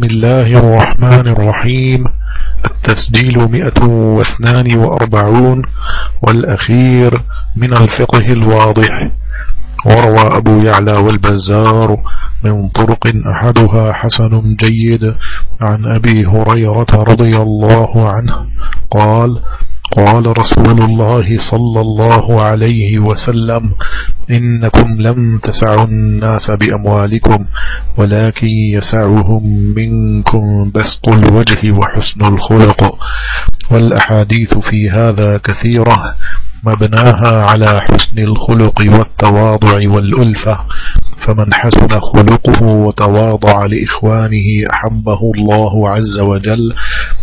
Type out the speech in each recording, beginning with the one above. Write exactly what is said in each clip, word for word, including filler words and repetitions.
بسم الله الرحمن الرحيم. التسجيل مئة واثنان وأربعون، والأخير من الفقه الواضح. وروى أبو يعلى والبزار من طرق أحدها حسن جيد عن أبي هريرة رضي الله عنه قال: قال رسول الله صلى الله عليه وسلم: إنكم لم تسعوا الناس بأموالكم، ولكن يسعهم منكم بسط الوجه وحسن الخلق. والأحاديث في هذا كثيرة مبناها على حسن الخلق والتواضع والألفة، فمن حسن خلقه وتواضع لإخوانه أحبه الله عز وجل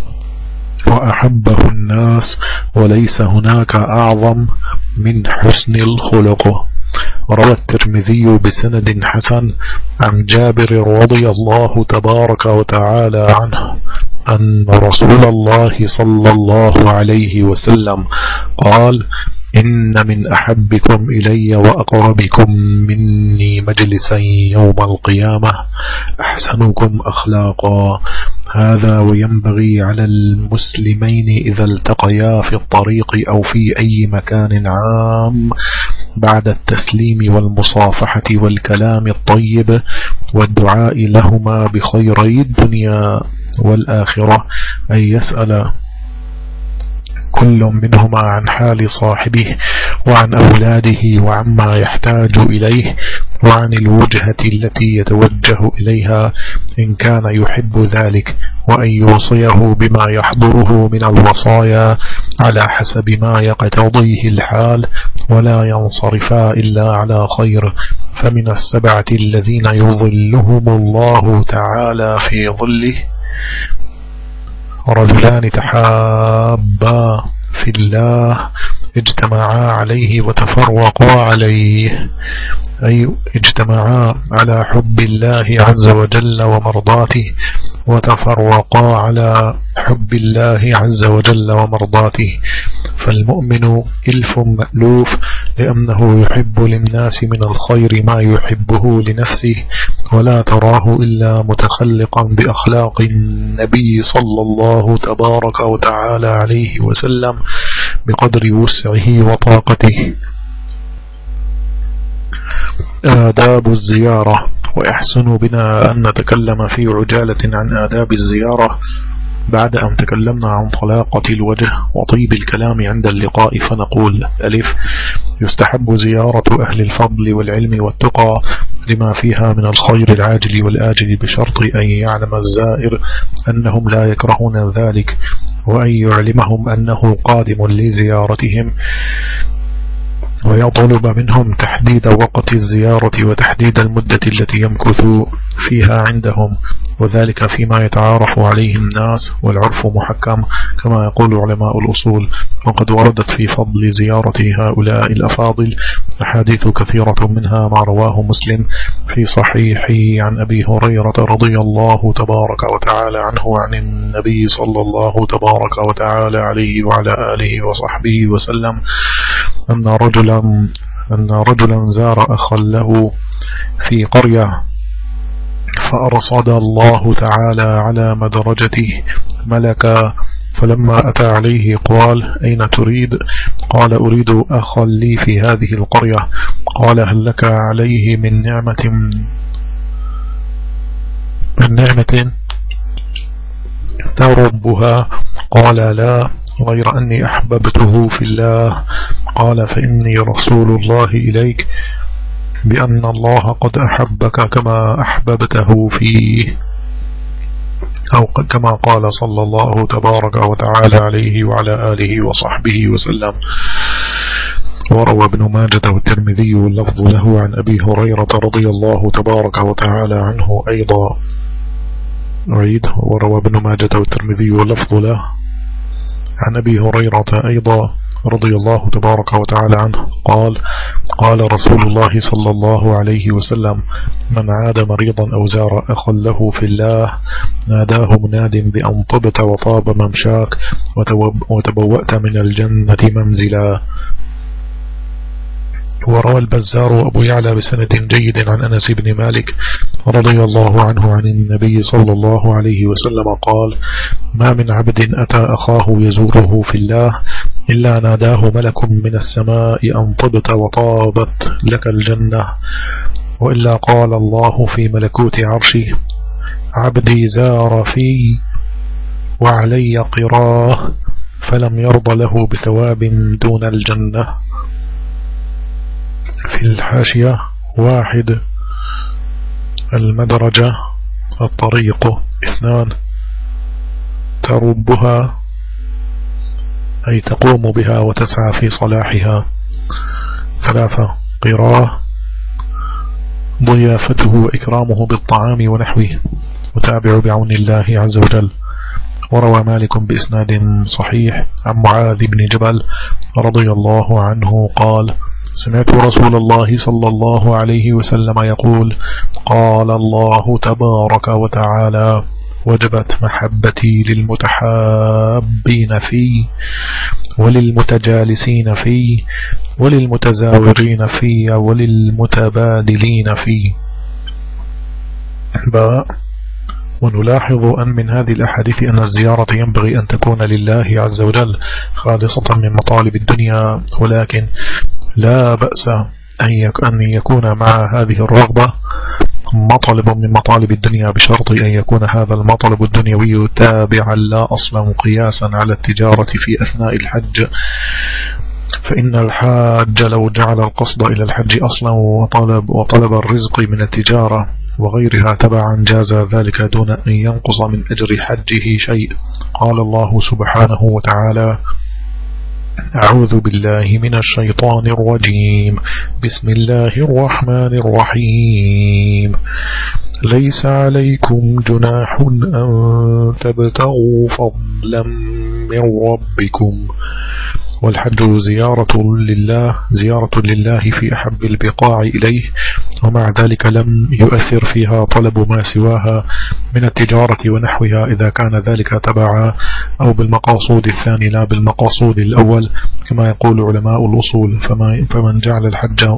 وأحبه الناس، وليس هناك أعظم من حسن الخلق. روى الترمذي بسند حسن عن جابر رضي الله تبارك وتعالى عنه أن رسول الله صلى الله عليه وسلم قال: إن من أحبكم إلي وأقربكم مني مجلسا يوم القيامة أحسنكم أخلاقا. هذا وينبغي على المسلمين إذا التقيا في الطريق أو في أي مكان عام بعد التسليم والمصافحة والكلام الطيب والدعاء لهما بخيري الدنيا والآخرة أن يسأل كل منهما عن حال صاحبه وعن أولاده وعما يحتاج إليه وعن الوجهة التي يتوجه إليها إن كان يحب ذلك، وأن يوصيه بما يحضره من الوصايا على حسب ما يقتضيه الحال، ولا ينصرفا إلا على خير. فمن السبعة الذين يظلهم الله تعالى في ظله: رجلان تحابا في الله اجتمعا عليه وتفرقا عليه، أي اجتمعا على حب الله عز وجل ومرضاته، وتفرقا على حب الله عز وجل ومرضاته. فالمؤمن إلف مألوف، لأنه يحب للناس من الخير ما يحبه لنفسه، ولا تراه إلا متخلقا بأخلاق النبي صلى الله تبارك وتعالى عليه وسلم بقدر وسعه وطاقته. آداب الزيارة. ويحسن بنا أن نتكلم في عجالة عن آداب الزيارة بعد أن تكلمنا عن طلاقة الوجه وطيب الكلام عند اللقاء، فنقول: ألف: يستحب زيارة أهل الفضل والعلم والتقى لما فيها من الخير العاجل والآجل، بشرط أن يعلم الزائر أنهم لا يكرهون ذلك، وأن يعلمهم أنه قادم لزيارتهم، ويطلب منهم تحديد وقت الزيارة وتحديد المدة التي يمكث فيها عندهم، وذلك فيما يتعارف عليه الناس، والعرف محكم كما يقول علماء الأصول. وقد وردت في فضل زيارة هؤلاء الأفاضل أحاديث كثيرة، منها ما رواه مسلم في صحيحه عن أبي هريرة رضي الله تبارك وتعالى عنه عن النبي صلى الله تبارك وتعالى عليه وعلى آله وصحبه وسلم أن رجلا أن رجلا زار أخا له في قرية، فأرصد الله تعالى على مدرجته ملكا، فلما أتى عليه قال: أين تريد؟ قال: أريد أخا لي في هذه القرية. قال: هل لك عليه من نعمة من نعمة تربها؟ قال: لا، غير أني أحببته في الله. قال: فإني رسول الله إليك بأن الله قد أحبك كما أحببته فيه، أو كما قال صلى الله تبارك وتعالى عليه وعلى آله وصحبه وسلم. وروى ابن ماجة والترمذي واللفظ له عن أبي هريرة رضي الله تبارك وتعالى عنه أيضا. أعيد: وروى ابن ماجة والترمذي واللفظ له عن أبي هريرة أيضا رضي الله تبارك وتعالى عنه قال: قال رسول الله صلى الله عليه وسلم: من عاد مريضا أو زار أخا له في الله ناداه مناد بأن طبت وطاب ممشاك وتبوأت من الجنة منزلا. وروى البزار أبو يعلى بسند جيد عن أنس بن مالك رضي الله عنه عن النبي صلى الله عليه وسلم قال: ما من عبد أتى أخاه يزوره في الله إلا ناداه ملك من السماء أن طبت وطابت لك الجنة، وإلا قال الله في ملكوت عرشه: عبدي زار في وعلي قراه فلم يرض له بثواب دون الجنة. في الحاشية: واحد، المدرجة الطريق. اثنان، تربها أي تقوم بها وتسعى في صلاحها. ثلاثة، قراه ضيافته وإكرامه بالطعام ونحوه. وتابع بعون الله عز وجل. وروى مالك بإسناد صحيح عن معاذ بن جبل رضي الله عنه قال: سمعت رسول الله صلى الله عليه وسلم يقول: قال الله تبارك وتعالى: وجبت محبتي للمتحابين فيه وللمتجالسين فيه وللمتزاورين فيه وللمتبادلين فيه. باء. ونلاحظ أن من هذه الأحاديث أن الزيارة ينبغي أن تكون لله عز وجل خالصة من مطالب الدنيا، ولكن لا بأس أن يكون مع هذه الرغبة مطلب من مطالب الدنيا، بشرط أن يكون هذا المطلب الدنيوي تابعا لا أصلا قياسا على التجارة في أثناء الحج. فإن الحاج لو جعل القصد إلى الحج أصلا وطلب, وطلب الرزق من التجارة وغيرها تبعا جاز ذلك دون أن ينقص من أجر حجه شيء. قال الله سبحانه وتعالى: أعوذ بالله من الشيطان الرجيم، بسم الله الرحمن الرحيم. ليس عليكم جناح أن تبتغوا فضلا من ربكم. والحج زيارة لله زيارة لله في أحب البقاع إليه، ومع ذلك لم يؤثر فيها طلب ما سواها من التجارة ونحوها إذا كان ذلك تبعا أو بالمقاصود الثاني لا بالمقاصود الأول، كما يقول علماء الأصول: فمن جعل الحج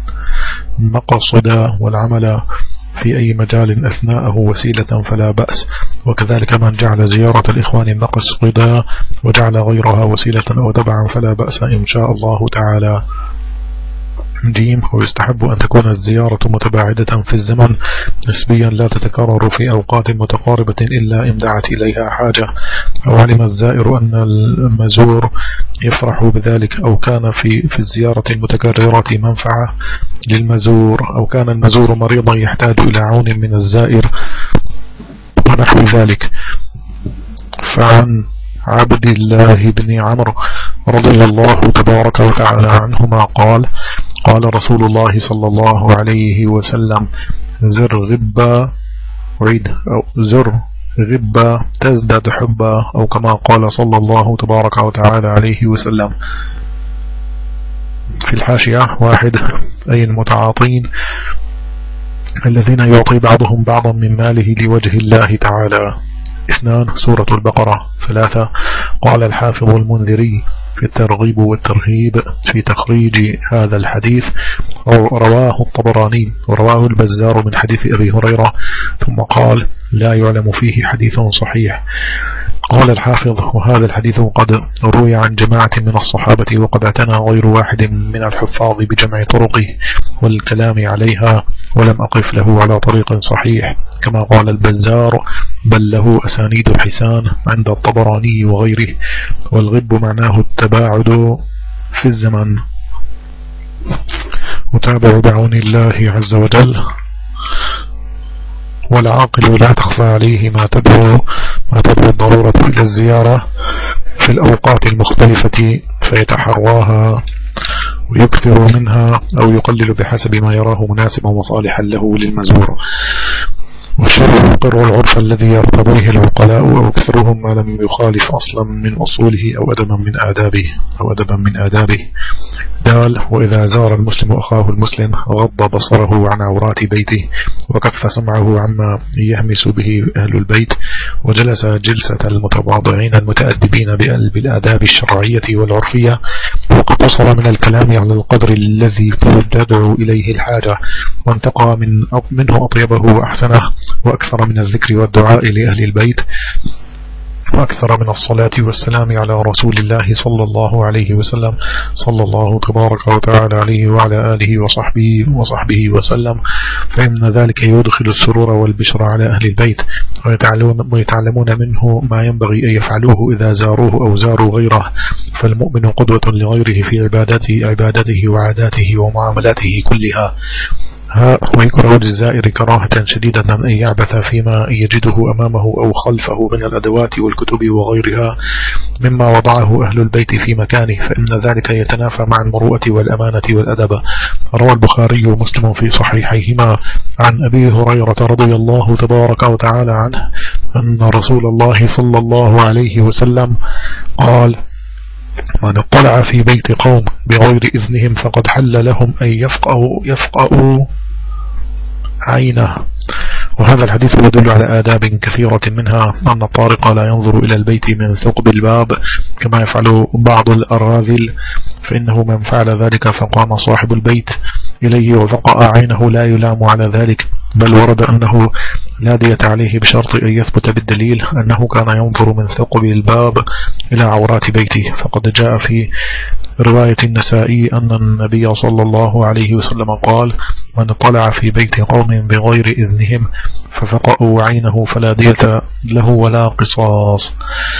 مقصدا والعمل في أي مجال أثناءه وسيلة فلا بأس، وكذلك من جعل زيارة الإخوان مقصدا وجعل غيرها وسيلة أو تبعا فلا بأس إن شاء الله تعالى. جيم. ويستحب أن تكون الزيارة متباعدة في الزمن نسبيا لا تتكرر في أوقات متقاربة إلا إن دعت إليها حاجة أو علم الزائر أن المزور يفرح بذلك، أو كان في في الزيارة المتكررة منفعة للمزور، أو كان المزور مريضا يحتاج إلى عون من الزائر ونحو ذلك. فعن عبد الله بن عمرو رضي الله تبارك وتعالى عنهما قال: قال رسول الله صلى الله عليه وسلم: زر غبا عيد أو زر غبا تزداد حبا، أو كما قال صلى الله تبارك وتعالى عليه وسلم. في الحاشية: واحد، أي المتعاطين الذين يعطي بعضهم بعضا من ماله لوجه الله تعالى. اثنان، سورة البقرة. ثلاثة، قال الحافظ المنذري في الترغيب والترهيب في تخريج هذا الحديث: رواه الطبراني ورواه البزار من حديث أبي هريرة، ثم قال: لا يعلم فيه حديث صحيح. قال الحافظ: وهذا الحديث قد روي عن جماعة من الصحابة، وقد اعتنى غير واحد من الحفاظ بجمع طرقه والكلام عليها، ولم أقف له على طريق صحيح، كما قال البزار: بل له أسانيد حسان عند الطبراني وغيره. والغب معناه التباعد في الزمن. وتابع بعون الله عز وجل. والعاقل لا تخفى عليه ما تدعو ما تدعو الضرورة إلى الزيارة في الأوقات المختلفة، فيتحراها ويكثر منها أو يقلل بحسب ما يراه مناسبا وصالحا له للمزور. والشرع يقر العرف الذي يرتضيه العقلاء أو أكثرهم ما لم يخالف أصلا من أصوله أو أدبا من آدابه أو أدبا من آدابه. دال وإذا زار المسلم أخاه المسلم غض بصره عن عورات بيته وكف سمعه عما يهمس به أهل البيت وجلس جلسة المتواضعين المتأدبين بالآداب الشرعية والعرفية وقتصر من الكلام على القدر الذي تدعو إليه الحاجة وانتقى من منه أطيبه وأحسنه وأكثر من الذكر والدعاء لأهل البيت وأكثر من الصلاة والسلام على رسول الله صلى الله عليه وسلم صلى الله تبارك وتعالى عليه وعلى آله وصحبه وصحبه وسلم، فإن ذلك يدخل السرور والبشر على أهل البيت ويتعلمون منه ما ينبغي أن يفعلوه إذا زاروه أو زاروا غيره، فالمؤمن قدوة لغيره في عبادته, عبادته وعاداته ومعاملاته كلها. ها ويكره للزائر كراهة شديدة أن يعبث فيما يجده أمامه أو خلفه من الأدوات والكتب وغيرها مما وضعه أهل البيت في مكانه، فإن ذلك يتنافى مع المروءة والأمانة والأدب. روى البخاري ومسلم في صحيحيهما عن أبي هريرة رضي الله تبارك وتعالى عنه أن رسول الله صلى الله عليه وسلم قال: من اطلع في بيت قوم بغير إذنهم فقد حل لهم أن يفقأوا, يفقأوا عينه. وهذا الحديث يدل على آداب كثيرة، منها أن الطارق لا ينظر إلى البيت من ثقب الباب كما يفعل بعض الأراذل، فإنه من فعل ذلك فقام صاحب البيت إليه وفقأ عينه لا يلام على ذلك، بل ورد أنه لا دية عليه بشرط أن يثبت بالدليل أنه كان ينظر من ثقب الباب إلى عورات بيته. فقد جاء في رواية النسائي أن النبي صلى الله عليه وسلم قال: من طلع في بيت قوم بغير إذنهم ففقأوا عينه فلا دية له ولا قصاص.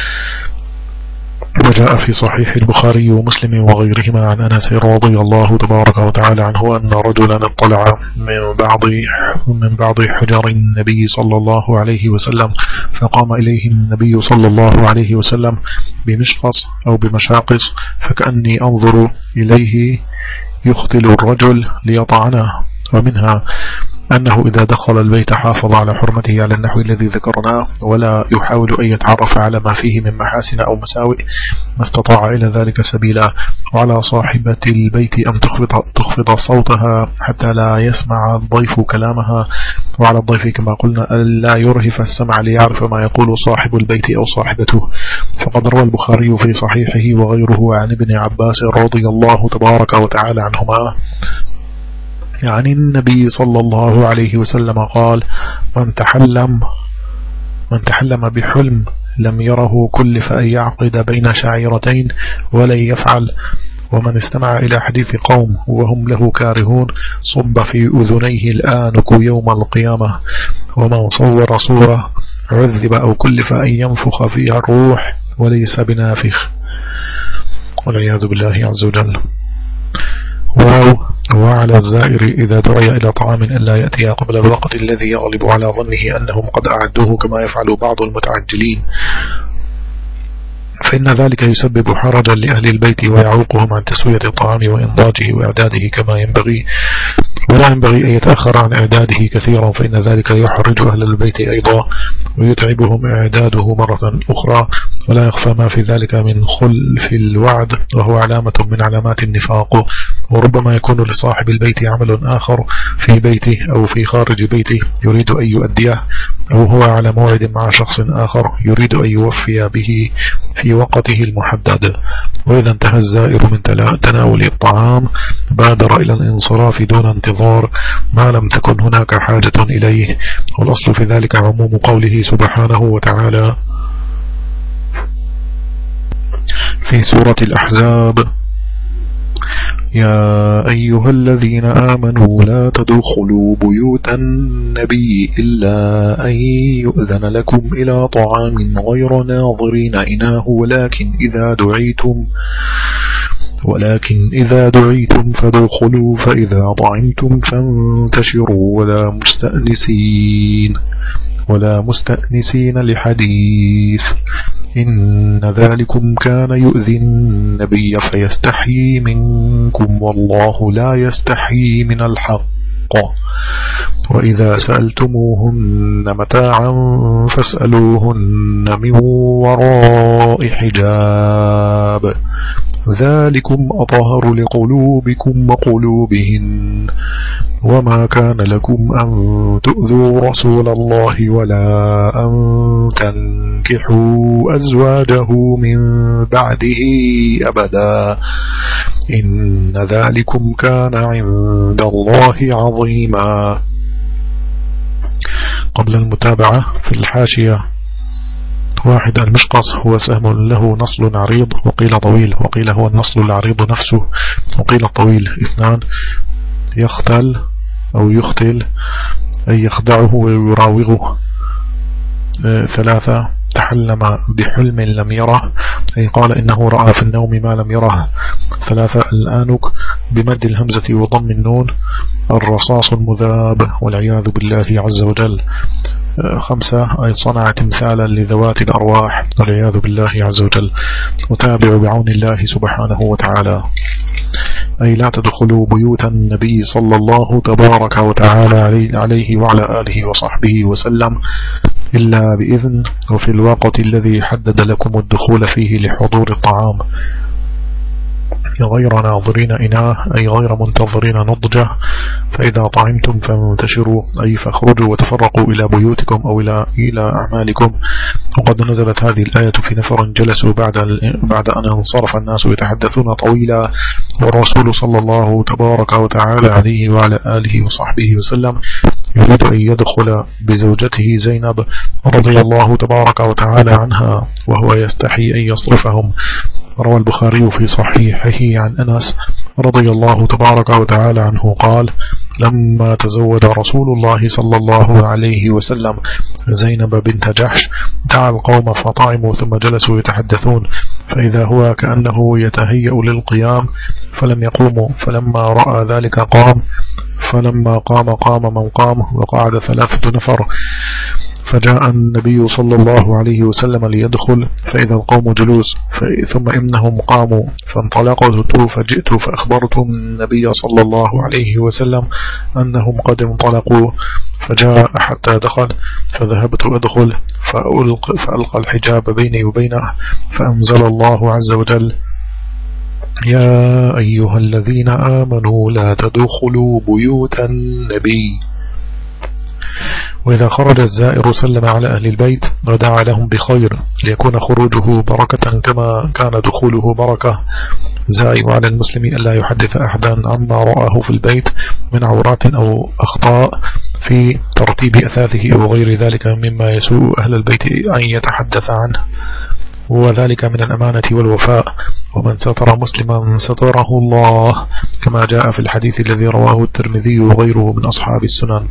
وجاء في صحيح البخاري ومسلم وغيرهما عن أنس رضي الله تبارك وتعالى عنه أن رجلا اطلع من بعض من بعض حجر النبي صلى الله عليه وسلم فقام إليه النبي صلى الله عليه وسلم بمشقص أو بمشاقص فكأني أنظر إليه يختل الرجل ليطعنه. ومنها أنه إذا دخل البيت حافظ على حرمته على النحو الذي ذكرناه ولا يحاول أن يتعرف على ما فيه من محاسن أو مساوئ ما استطاع إلى ذلك سبيلا. وعلى صاحبة البيت أن تخفض, تخفض صوتها حتى لا يسمع الضيف كلامها، وعلى الضيف كما قلنا لا يرهف السمع ليعرف ما يقول صاحب البيت أو صاحبته. فقد روى البخاري في صحيحه وغيره عن ابن عباس رضي الله تبارك وتعالى عنهما عن النبي صلى الله عليه وسلم قال: من تحلم من تحلم بحلم لم يره كلف أن يعقد بين شعيرتين ولن يفعل، ومن استمع إلى حديث قوم وهم له كارهون صب في أذنيه الآنك يوم القيامة، ومن صور صورة عذب أو كلف أن ينفخ فيها الروح وليس بنافخ، والعياذ بالله عز وجل. واو وعلى الزائر إذا دعي إلى طعام ألا يأتي قبل الوقت الذي يغلب على ظنه أنهم قد أعدوه كما يفعل بعض المتعجلين، فإن ذلك يسبب حرجا لأهل البيت ويعوقهم عن تسوية الطعام وإنضاجه وإعداده كما ينبغي، ولا ينبغي أن يتأخر عن إعداده كثيرا، فإن ذلك يحرج أهل البيت أيضا ويتعبهم إعداده مرة أخرى، ولا يخفى ما في ذلك من خلف الوعد وهو علامة من علامات النفاق. وربما يكون لصاحب البيت عمل آخر في بيته أو في خارج بيته يريد أن يؤديه، أو هو على موعد مع شخص آخر يريد أن يوفي به في وقته المحدد. وإذا انتهى الزائر من تناول الطعام بادر إلى الانصراف دون انتظار ما لم تكن هناك حاجة إليه، والأصل في ذلك عموم قوله سبحانه وتعالى في سورة الأحزاب: يا أيها الذين آمنوا لا تدخلوا بيوت النبي إلا أن يؤذن لكم إلى طعام غير ناظرين إناه ولكن إذا دعيتم ولكن إذا دعيتم فادخلوا فإذا طعمتم فانتشروا ولا مستأنسين ولا مستأنسين لحديث إن ذلكم كان يؤذي النبي فيستحيي منكم والله لا يستحيي من الحق وإذا سألتموهن متاعا فاسألوهن من وراء حجاب ذلكم أطهر لقلوبكم وقلوبهن وما كان لكم أن تؤذوا رسول الله ولا أن تنكحوا أزواجه من بعده أبدا إن ذلكم كان عند الله عظيما. قبل المتابعة في الحاشية: واحد، المشقص هو سهم له نصل عريض وقيل طويل، وقيل هو النصل العريض نفسه وقيل الطويل. اثنان، يختل أو يختل أي يخدعه ويراوغه. ثلاثة، تحلم بحلم لم يره أي قال إنه رأى في النوم ما لم يره. ثلاثة، الآنك بمد الهمزة وضم النون الرصاص المذاب والعياذ بالله عز وجل. خمسة، أي صنع تمثالا لذوات الأرواح والعياذ بالله عز وجل. وتابع بعون الله سبحانه وتعالى، أي لا تدخلوا بيوت النبي صلى الله تبارك وتعالى عليه وعلى آله وصحبه وسلم إلا بإذن وفي الوقت الذي حدد لكم الدخول فيه لحضور الطعام، غير ناظرين إناه أي غير منتظرين نضجه. فإذا طعمتم فانتشروا أي فاخرجوا وتفرقوا إلى بيوتكم أو إلى إلى أعمالكم. وقد نزلت هذه الآية في نفر جلسوا بعد بعد أن انصرف الناس يتحدثون طويلا والرسول صلى الله تبارك وتعالى عليه وعلى آله وصحبه وسلم يريد أن يدخل بزوجته زينب رضي الله تبارك وتعالى عنها وهو يستحي أن يصرفهم. روى البخاري في صحيحه عن أنس رضي الله تبارك وتعالى عنه قال: لما تزوج رسول الله صلى الله عليه وسلم زينب بنت جحش دعا القوم فطعموا ثم جلسوا يتحدثون، فإذا هو كأنه يتهيأ للقيام فلم يقوموا، فلما رأى ذلك قام، فلما قام قام من قام وقعد ثلاثة نفر، فجاء النبي صلى الله عليه وسلم ليدخل فإذا القوم جلوس، ثم إنهم قاموا فانطلقت فجئت فأخبرت النبي صلى الله عليه وسلم أنهم قد انطلقوا، فجاء حتى دخل فذهبت أدخل فألقى, فألقى الحجاب بيني وبينه، فأنزل الله عز وجل: يا أيها الذين آمنوا لا تدخلوا بيوت النبي. وإذا خرج الزائر سلم على أهل البيت ودعا لهم بخير ليكون خروجه بركة كما كان دخوله بركة. زائر على المسلم ألا يحدث أحدا عما رآه في البيت من عورات أو أخطاء في ترتيب أثاثه أو غير ذلك مما يسوء أهل البيت أن يتحدث عنه، وذلك من الأمانة والوفاء. ومن ستر مسلما ستره الله كما جاء في الحديث الذي رواه الترمذي وغيره من أصحاب السنن.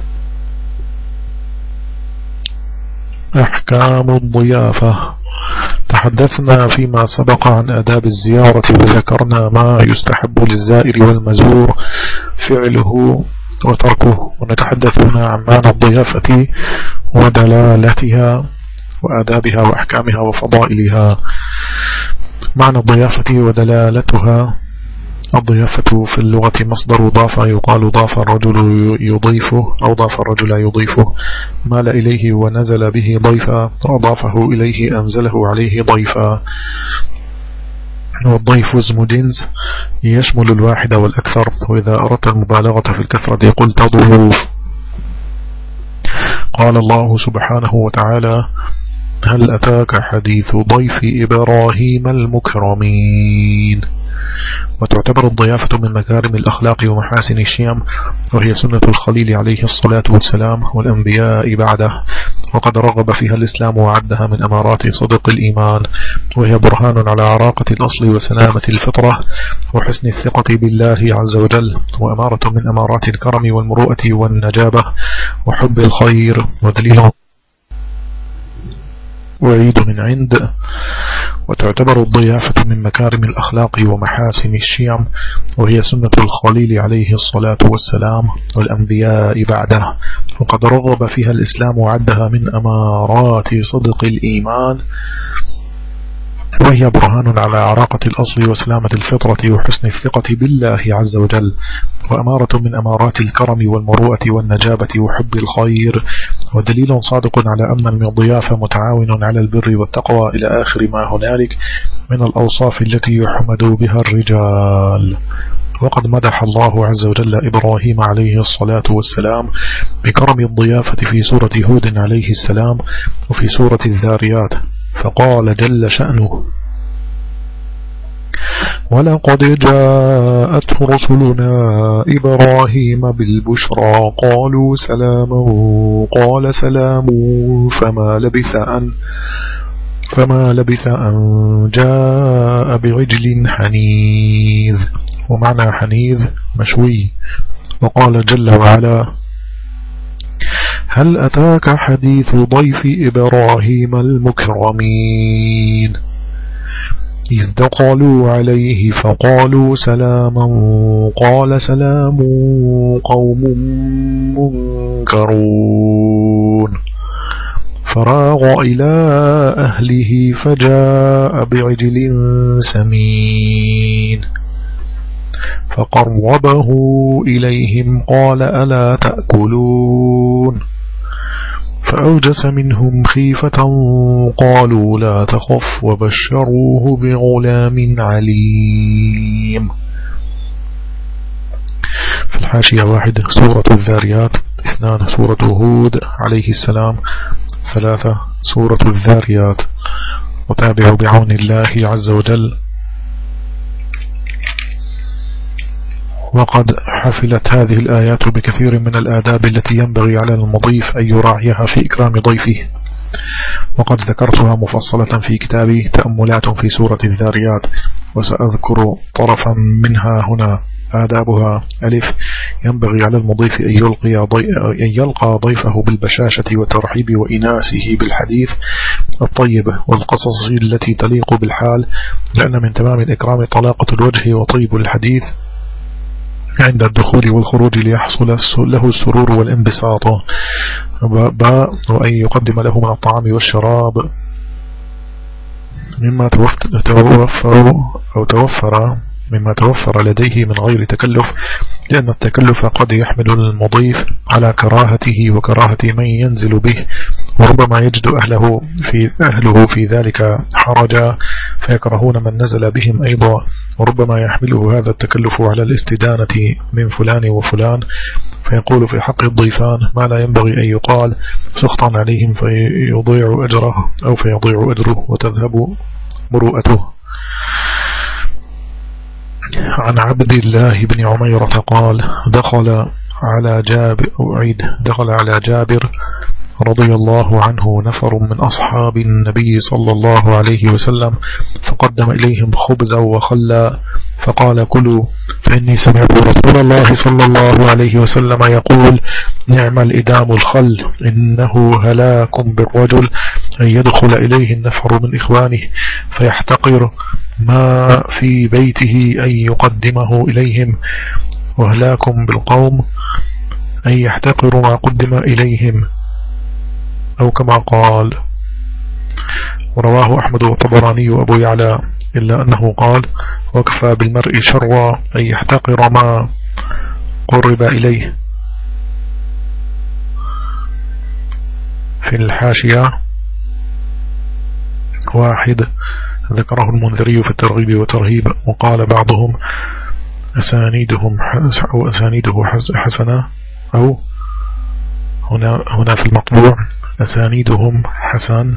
أحكام الضيافة. تحدثنا فيما سبق عن آداب الزيارة وذكرنا ما يستحب للزائر والمزور فعله وتركه، ونتحدث هنا عن معنى الضيافة ودلالتها وآدابها وأحكامها وفضائلها. معنى الضيافة ودلالتها: الضيافة في اللغة مصدر ضاف يقال ضاف الرجل يضيفه أو ضاف الرجل يضيفه، مال إليه ونزل به ضيفا، وأضافه إليه أنزله عليه ضيفا. والضيف اسم جنس يشمل الواحد والأكثر، وإذا أردت المبالغة في الكثرة قلت ضيوف. قال الله سبحانه وتعالى: هل أتاك حديث ضيف إبراهيم المكرمين. وتعتبر الضيافة من مكارم الأخلاق ومحاسن الشيم، وهي سنة الخليل عليه الصلاة والسلام والأنبياء بعده، وقد رغب فيها الإسلام وعدها من أمارات صدق الإيمان، وهي برهان على عراقة الأصل وسلامة الفطرة وحسن الثقة بالله عز وجل، وأمارة من أمارات الكرم والمروءة والنجابة وحب الخير، ودليل وعيد من عند. وتعتبر الضيافة من مكارم الأخلاق ومحاسن الشيم، وهي سنة الخليل عليه الصلاة والسلام والأنبياء بعده، وقد رغب فيها الإسلام وعدها من أمارات صدق الإيمان، وهي برهان على عراقة الأصل وسلامة الفطرة وحسن الثقة بالله عز وجل، وأمارة من أمارات الكرم والمروءة والنجابة وحب الخير، ودليل صادق على أن الضيافة متعاون على البر والتقوى إلى آخر ما هنالك من الأوصاف التي يحمد بها الرجال. وقد مدح الله عز وجل إبراهيم عليه الصلاة والسلام بكرم الضيافة في سورة هود عليه السلام وفي سورة الذاريات، فقال جل شأنه: ولقد جاءت رسلنا إبراهيم بالبشرى قالوا سلاما قال سلام فما لبث أن فما لبث أن جاء بعجل حنيذ، ومعنى حنيذ مشوي. وقال جل وعلا: هل أتاك حديث ضيف إبراهيم المكرمين إذ دخلوا عليه فقالوا سلاما قال سلام قوم منكرون فراغ إلى أهله فجاء بعجل سمين فقربه إليهم قال ألا تأكلون فأوجس منهم خيفة قالوا لا تخف وبشروه بغلام عليم. في الحاشية: واحد سورة الذاريات، اثنان سورة هود عليه السلام، ثلاثة سورة الذاريات. وتابعوا بعون الله عز وجل. وقد حفلت هذه الآيات بكثير من الآداب التي ينبغي على المضيف أن يراعيها في إكرام ضيفه، وقد ذكرتها مفصلة في كتابي تأملات في سورة الذاريات، وسأذكر طرفا منها هنا. آدابها: ألف، ينبغي على المضيف أن يلقي, ضي... أن يلقى ضيفه بالبشاشة والترحيب وإناسه بالحديث الطيب والقصص التي تليق بالحال، لأن من تمام الإكرام طلاقة الوجه وطيب الحديث عند الدخول والخروج ليحصل له السرور والانبساط. باء، وأن يقدم له من الطعام والشراب مما توفر أو توفر مما توفر لديه من غير تكلف، لأن التكلف قد يحمل المضيف على كراهته وكراهة من ينزل به، وربما يجد أهله في, أهله في ذلك حرجا فيكرهون من نزل بهم أيضا، وربما يحمله هذا التكلف على الاستدانة من فلان وفلان فيقول في حق الضيفان ما لا ينبغي أن يقال سخطا عليهم فيضيع أجره أو فيضيع أجره وتذهب مروءته. عن عبد الله بن عميرة قال: دخل على جابر أعيد دخل على جابر رضي الله عنه نفر من أصحاب النبي صلى الله عليه وسلم فقدم إليهم خبزا وخلا فقال: كلوا فإني سمعت رسول الله صلى الله عليه وسلم يقول: نعم الإدام الخل، إنه هلاك بالرجل أن يدخل إليه النفر من إخوانه فيحتقر ما في بيته أن يقدمه إليهم، وهلاك بالقوم أن يحتقر ما قدم إليهم، أو كما قال. ورواه أحمد والطبراني وأبو يعلى، إلا أنه قال: وكفى بالمرء شرا أن يحتقر ما قرب إليه. في الحاشية: واحد، ذكره المنذري في الترغيب والترهيب، وقال بعضهم أسانيدهم أو أسانيده حسنة، أو هنا هنا في المطبوع أسانيدهم حسن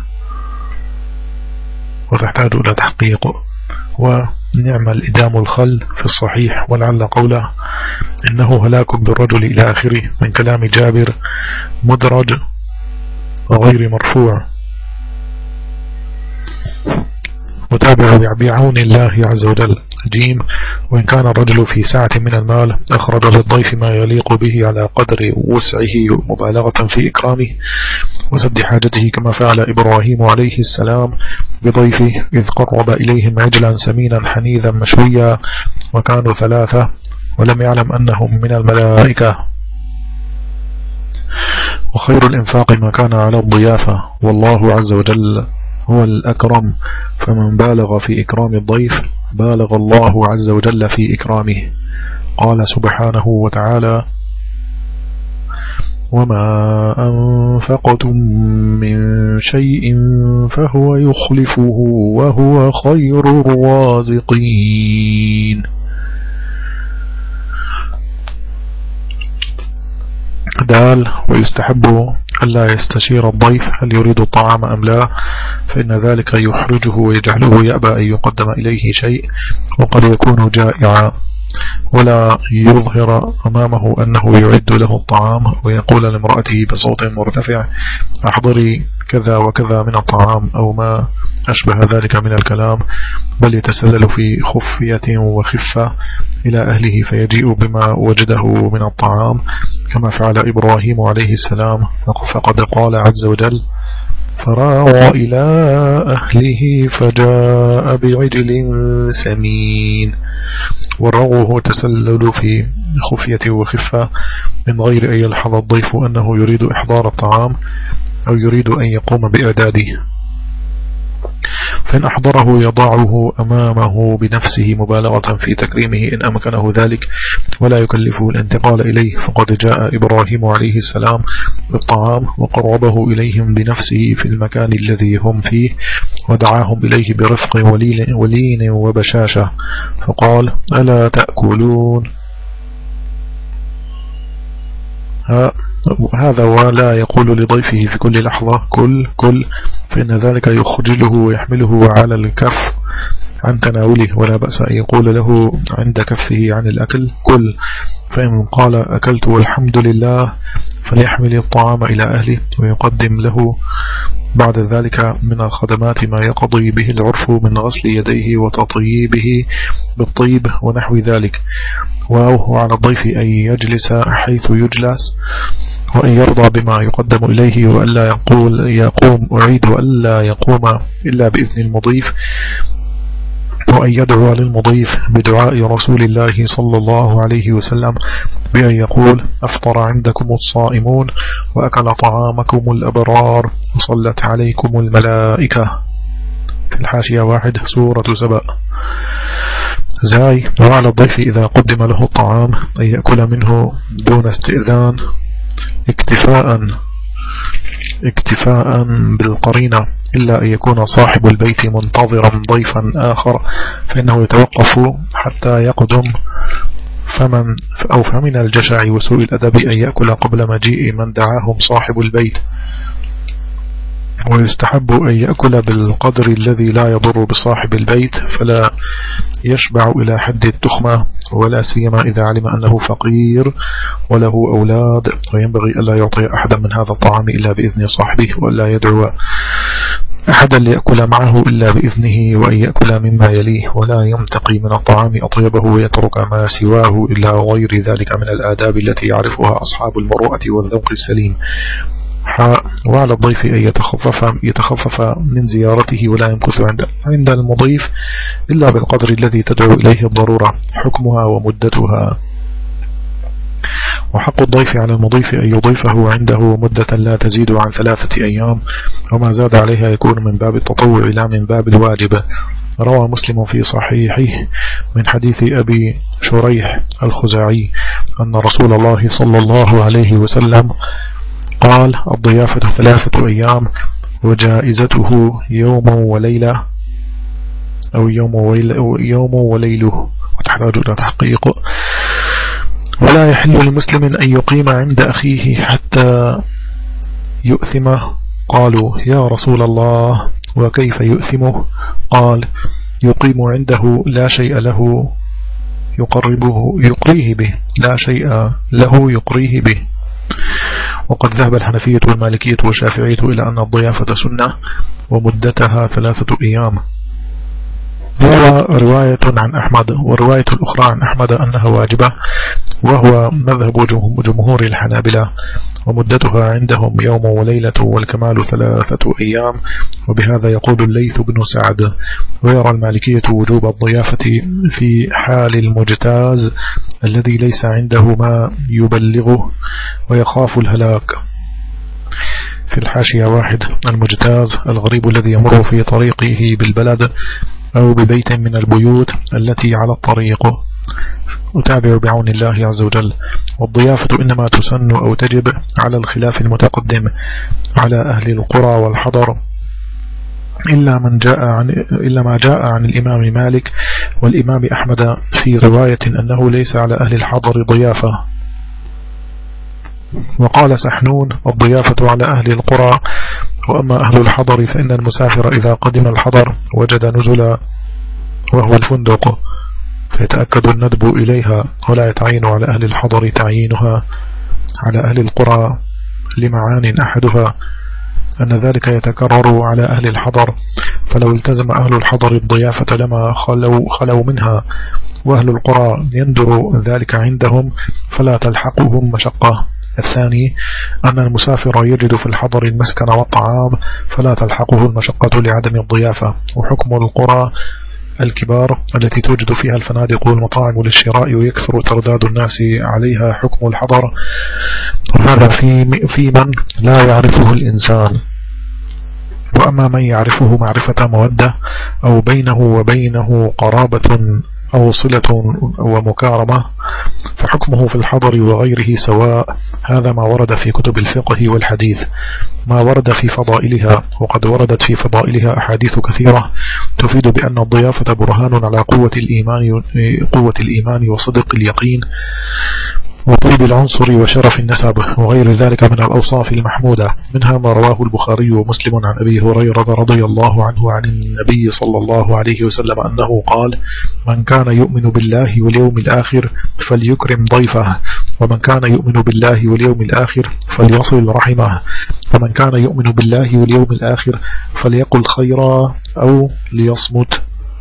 وتحتاج إلى تحقيق. ونعم الإدام الخل في الصحيح، ولعل قوله إنه هلاك بالرجل إلى آخره من كلام جابر مدرج وغير مرفوع. متابع بعون الله عز وجل. جيم، وإن كان الرجل في سعة من المال أخرج للضيف ما يليق به على قدر وسعه مبالغة في إكرامه وسد حاجته، كما فعل إبراهيم عليه السلام بضيفه إذ قرب إليهم عجلا سمينا حنيذا مشويا، وكانوا ثلاثة ولم يعلم أنهم من الملائكة. وخير الإنفاق ما كان على الضيافة، والله عز وجل هو الأكرم، فمن بالغ في إكرام الضيف بالغ الله عز وجل في إكرامه. قال سبحانه وتعالى: وما أنفقتم من شيء فهو يخلفه وهو خير الرازقين. دال: ويستحب ألا يستشير الضيف هل يريد الطعام أم لا، فإن ذلك يحرجه ويجعله يأبى أن يقدم إليه شيء، وقد يكون جائعا، ولا يظهر أمامه أنه يعد له الطعام ويقول لامرأته بصوت مرتفع: أحضري كذا وكذا من الطعام، أو ما أشبه ذلك من الكلام، بل يتسلل في خفية وخفة إلى أهله فيجيء بما وجده من الطعام، كما فعل إبراهيم عليه السلام، فقد قال عز وجل: فراغ إلى أهله فجاء بعجل سمين. والرغو هو التسلل في خفية وخفة من غير أن يلحظ الضيف أنه يريد إحضار الطعام أو يريد أن يقوم بإعداده، فإن أحضره يضعه أمامه بنفسه مبالغة في تكريمه إن أمكنه ذلك، ولا يكلفه الانتقال إليه، فقد جاء إبراهيم عليه السلام بالطعام وقربه إليهم بنفسه في المكان الذي هم فيه، ودعاهم إليه برفق ولين وبشاشة، فقال: ألا تأكلون؟ هذا ولا يقول لضيفه في كل لحظة كل كل، فإن ذلك يخجله ويحمله على الكف عن تناوله، ولا بأس أن يقول له عند كفه عن الأكل كل، فإن قال أكلت والحمد لله فليحمل الطعام إلى أهله ويقدم له بعد ذلك من الخدمات ما يقضي به العرف من غسل يديه وتطيبه بالطيب ونحو ذلك، وهو على الضيف أن يجلس حيث يجلس، وأن يرضى بما يقدم إليه، وألا يقول يقوم أعيد وألا يقوم إلا بإذن المضيف، وأن يدعو للمضيف بدعاء رسول الله صلى الله عليه وسلم بأن يقول: أفطر عندكم الصائمون وأكل طعامكم الأبرار وصلت عليكم الملائكة. في الحاشية واحد سورة سبأ. زاي: وعلى الضيف إذا قدم له الطعام أن يأكل منه دون استئذان اكتفاء اكتفاء بالقرينة، إلا أن يكون صاحب البيت منتظرا ضيفا آخر فإنه يتوقف حتى يقدم، فمن أو فمن الجشع وسوء الأدب أن يأكل قبل مجيء من دعاهم صاحب البيت. ويستحب أن يأكل بالقدر الذي لا يضر بصاحب البيت، فلا يشبع إلى حد التخمة، ولا سيما إذا علم أنه فقير وله أولاد، وينبغي ألا يعطي أحدا من هذا الطعام إلا بإذن صاحبه، ولا يدعو أحدا ليأكل معه إلا بإذنه، وأن يأكل مما يليه، ولا يمتقي من الطعام أطيبه ويترك ما سواه إلا غير ذلك من الآداب التي يعرفها أصحاب المروءة والذوق السليم. وعلى الضيف أن يتخفف, يتخفف من زيارته، ولا يمكث عند, عند المضيف إلا بالقدر الذي تدعو إليه الضرورة حكمها ومدتها. وحق الضيف على المضيف أن يضيفه عنده مدة لا تزيد عن ثلاثة أيام، وما زاد عليها يكون من باب التطوع لا من باب الواجب. روى مسلم في صحيحه من حديث أبي شريح الخزاعي أن رسول الله صلى الله عليه وسلم قال: الضيافة ثلاثة أيام وجائزته يوم وليلة أو يوم, ويل أو يوم وليله، وتحتاج إلى تحقيق. ولا يحل لمسلم أن يقيم عند أخيه حتى يؤثمه. قالوا: يا رسول الله وكيف يؤثمه؟ قال: يقيم عنده لا شيء له يقربه يقريه به لا شيء له يقريه به. وقد ذهب الحنفية والمالكية والشافعية إلى أن الضيافة سنة ومدتها ثلاثة أيام. رواية عن أحمد ورواية الأخرى عن أحمد أنها واجبة، وهو مذهب جمهور الحنابلة، ومدتها عندهم يوم وليلة والكمال ثلاثة أيام، وبهذا يقول الليث بن سعد. ويرى المالكية وجوب الضيافة في حال المجتاز الذي ليس عنده ما يبلغه ويخاف الهلاك. في الحاشية واحد: المجتاز الغريب الذي يمر في طريقه بالبلد أو ببيت من البيوت التي على الطريق. أتابع بعون الله عز وجل. والضيافة إنما تسن أو تجب على الخلاف المتقدم على أهل القرى والحضر، إلا من جاء عن إلا ما جاء عن الإمام مالك والإمام أحمد في رواية أنه ليس على أهل الحضر ضيافة. وقال سحنون: الضيافة على أهل القرى، وأما أهل الحضر فإن المسافر إذا قدم الحضر وجد نزلا وهو الفندق فيتأكد الندب إليها، ولا يتعين على أهل الحضر تعيينها على أهل القرى لمعان أحدها أن ذلك يتكرر على أهل الحضر، فلو التزم أهل الحضر الضيافة لما خلوا, خلوا منها، وأهل القرى يندر ذلك عندهم فلا تلحقهم مشقة. الثاني أن المسافر يجد في الحضر المسكن والطعام فلا تلحقه المشقة لعدم الضيافة. وحكم القرى الكبار التي توجد فيها الفنادق والمطاعم للشراء ويكثر ترداد الناس عليها حكم الحضر، وهذا في, في من لا يعرفه الإنسان. وأما من يعرفه معرفة مودة أو بينه وبينه قرابة أو صلة ومكارمة فحكمه في الحضر وغيره سواء. هذا ما ورد في كتب الفقه والحديث. ما ورد في فضائلها، وقد وردت في فضائلها أحاديث كثيرة تفيد بأن الضيافة برهان على قوة الإيمان, قوة الإيمان وصدق اليقين وطيب العنصر وشرف النسب وغير ذلك من الأوصاف المحمودة. منها ما رواه البخاري ومسلم عن أبي هريرة رضي الله عنه عن النبي صلى الله عليه وسلم أنه قال: من كان يؤمن بالله واليوم الآخر فليكرم ضيفه، ومن كان يؤمن بالله واليوم الآخر فليصل رحمه، ومن كان يؤمن بالله واليوم الآخر فليقل خيرا أو ليصمت.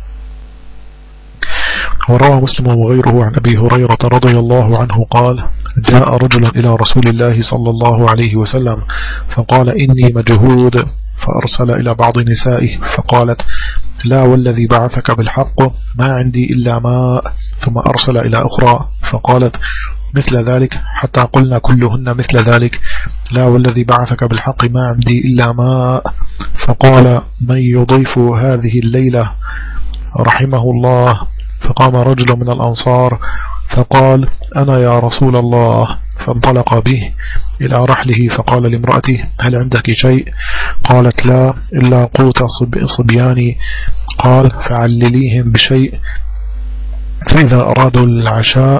وروى مسلم وغيره عن أبي هريرة رضي الله عنه قال: جاء رجل إلى رسول الله صلى الله عليه وسلم فقال: إني مجهود، فأرسل إلى بعض نسائه فقالت: لا والذي بعثك بالحق ما عندي إلا ماء، ثم أرسل إلى أخرى فقالت مثل ذلك حتى قلنا كلهن مثل ذلك: لا والذي بعثك بالحق ما عندي إلا ماء. فقال: من يضيف هذه الليلة رحمه الله. فقام رجل من الأنصار فقال: أنا يا رسول الله. فانطلق به إلى رحله فقال لامرأته: هل عندك شيء؟ قالت: لا إلا قوت صبياني. قال: فعلليهم بشيء، فإذا أرادوا العشاء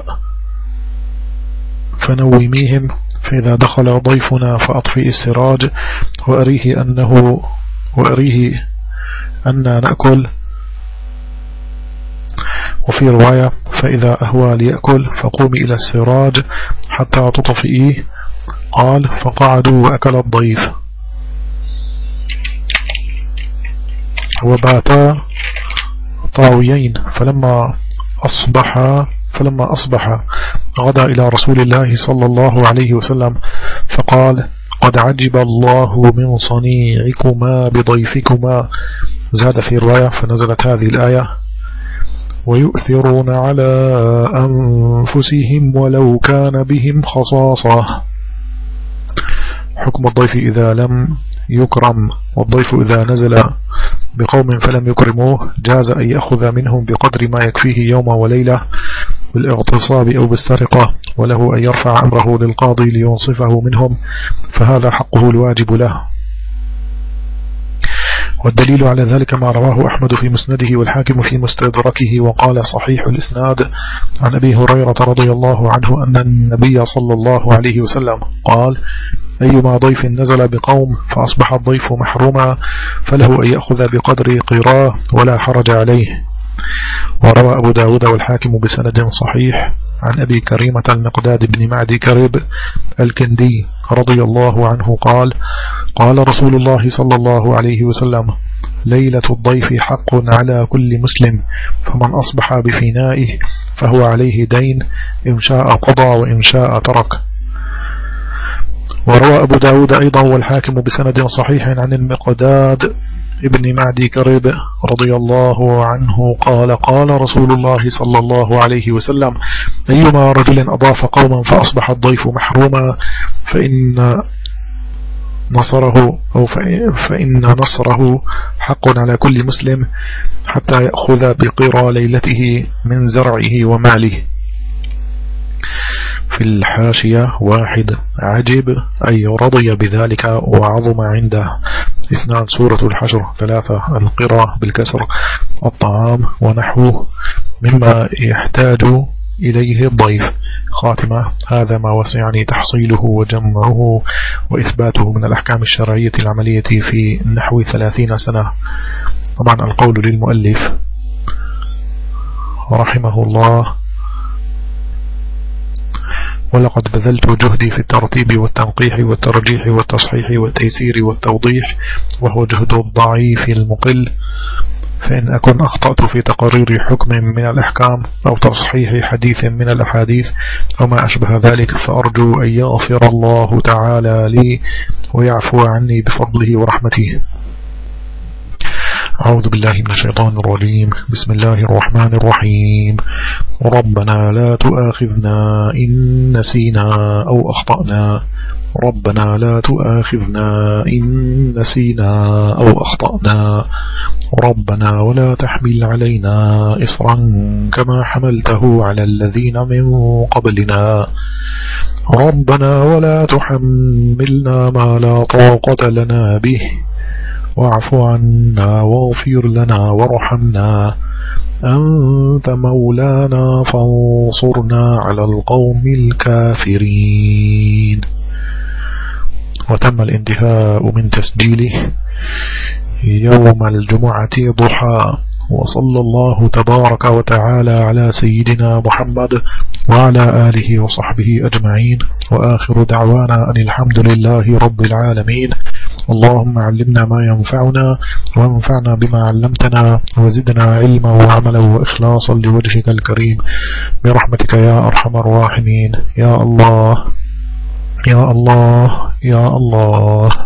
فنوميهم، فإذا دخل ضيفنا فأطفئ السراج وأريه أنه وأريه أن نأكل. وفي رواية: فإذا أهوى ليأكل فقومي إلى السراج حتى تطفئيه. قال: فقعدوا وأكل الضيف وباتا طاويين، فلما أصبح فلما أصبح غدا إلى رسول الله صلى الله عليه وسلم فقال: قد عجب الله من صنيعكما بضيفكما. زاد في رواية: فنزلت هذه الآية: ويؤثرون على أنفسهم ولو كان بهم خصاصة. حكم الضيف إذا لم يكرم. والضيف إذا نزل بقوم فلم يكرموه جاز أن يأخذ منهم بقدر ما يكفيه يوم وليلة بالاغتصاب أو بالسرقة، وله أن يرفع أمره للقاضي لينصفه منهم، فهذا حقه الواجب له. والدليل على ذلك ما رواه أحمد في مسنده والحاكم في مستدركه وقال صحيح الإسناد عن أبي هريرة رضي الله عنه أن النبي صلى الله عليه وسلم قال: أيما ضيف نزل بقوم فأصبح الضيف محروما فله أن يأخذ بقدر قراه ولا حرج عليه. وروى أبو داود والحاكم بسند صحيح عن أبي كريمة المقداد بن معدي كرب الكندي رضي الله عنه قال: قال رسول الله صلى الله عليه وسلم: ليلة الضيف حق على كل مسلم، فمن أصبح بفنائه فهو عليه دين، إن شاء قضى وإن شاء ترك. وروى أبو داود أيضا والحاكم بسند صحيح عن المقداد ابن معدي كرب رضي الله عنه قال: قال رسول الله صلى الله عليه وسلم: أيما رجل أضاف قوما فأصبح الضيف محروما فإن نصره أو فإن نصره حق على كل مسلم حتى يأخذ بقرى ليلته من زرعه وماله. في الحاشية واحد عجب أي رضي بذلك وعظم عنده. اثنان سورة الحشر. ثلاثة القرى بالكسر الطعام ونحوه مما يحتاج إليه الضيف. خاتمة هذا ما وسعني تحصيله وجمعه وإثباته من الأحكام الشرعية العملية في نحو ثلاثين سنة. طبعا القول للمؤلف رحمه الله: ولقد بذلت جهدي في الترتيب والتنقيح والترجيح والتصحيح والتيسير والتوضيح، وهو جهد الضعيف المقل، فإن أكن أخطأت في تقرير حكم من الأحكام أو تصحيح حديث من الأحاديث أو ما أشبه ذلك فأرجو أن يغفر الله تعالى لي ويعفو عني بفضله ورحمته. أعوذ بالله من الشيطان الرجيم. بسم الله الرحمن الرحيم. ربنا لا تؤاخذنا إن نسينا أو أخطأنا. ربنا لا تؤاخذنا إن نسينا أو أخطأنا. ربنا ولا تحمل علينا إصرا كما حملته على الذين من قبلنا. ربنا ولا تحملنا ما لا طاقة لنا به واعف عنا واغفر لنا وارحمنا أنت مولانا فانصرنا على القوم الكافرين. وتم الانتهاء من تسجيله يوم الجمعة ضحى. وصلى الله تبارك وتعالى على سيدنا محمد وعلى آله وصحبه أجمعين، وآخر دعوانا أن الحمد لله رب العالمين. اللهم علمنا ما ينفعنا وانفعنا بما علمتنا وزدنا علما وعملا وإخلاصا لوجهك الكريم برحمتك يا أرحم الراحمين. يا الله يا الله يا الله.